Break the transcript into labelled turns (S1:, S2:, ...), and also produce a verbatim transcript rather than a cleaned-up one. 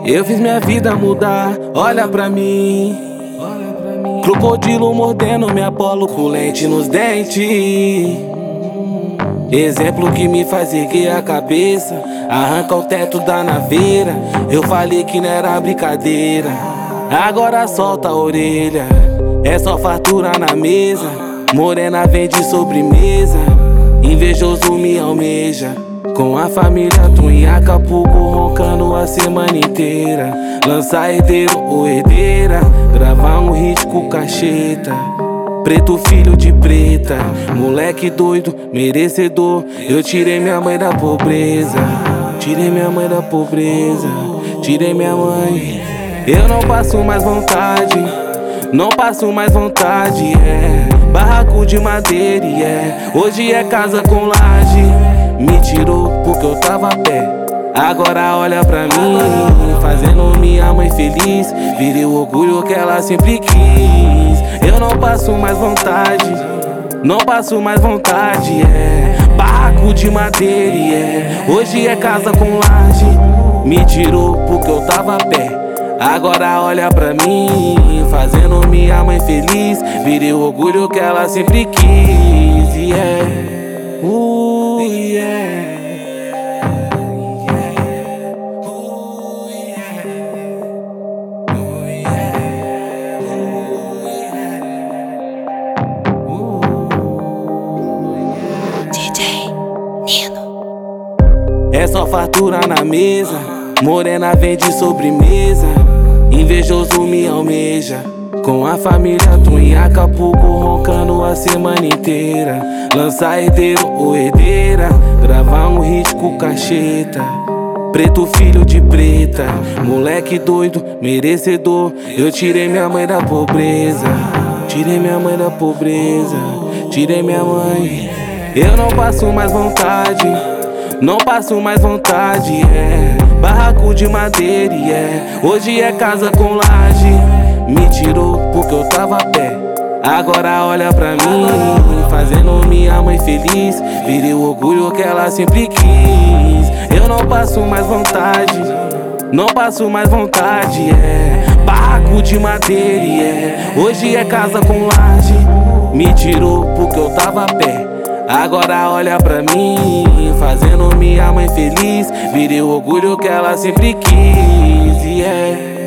S1: Eu fiz minha vida mudar, olha pra mim. Crocodilo mordendo minha polo com lente nos dentes. Exemplo que me faz erguer a cabeça, arranca o teto da naveira. Eu falei que não era brincadeira, agora solta a orelha. É só fartura na mesa, morena vende sobremesa. Invejoso me almeja, com a família tu em Acapulco, roncando a semana inteira. Lança herdeiro ou herdeira, gravar um hit com cacheta. Preto filho de preta, moleque doido, merecedor. Eu tirei minha mãe da pobreza, tirei minha mãe da pobreza, tirei minha mãe. Eu não passo mais vontade, não passo mais vontade, é. Barraco de madeira, é. Hoje é casa com laje. Me tirou porque eu tava a pé, agora olha pra mim, fazendo minha mãe feliz. Virei o orgulho que ela sempre quis. Eu não passo mais vontade, não passo mais vontade, é. Barraco de madeira, é. Hoje é casa com laje. Me tirou porque eu tava a pé, agora olha pra mim, fazendo minha mãe feliz. Virei o orgulho que ela sempre quis, yeah. Uh, yeah. É só fartura na mesa, morena vende sobremesa. Invejoso me almeja, com a família tu em Acapulco, roncando a semana inteira. Lança herdeiro ou herdeira, gravar um hit com cacheta. Preto filho de preta, moleque doido, merecedor. Eu tirei minha mãe da pobreza, tirei minha mãe da pobreza, tirei minha mãe. Eu não passo mais vontade, não passo mais vontade, é. Barraco de madeira, é. Hoje é casa com laje. Me tirou porque eu tava a pé, agora olha pra mim, fazendo minha mãe feliz. Virei o orgulho que ela sempre quis. Eu não passo mais vontade, não passo mais vontade, é. Barraco de madeira, é. Hoje é casa com laje. Me tirou porque eu tava a pé, agora olha pra mim, fazendo minha mãe feliz. Virei o orgulho que ela sempre quis, yeah.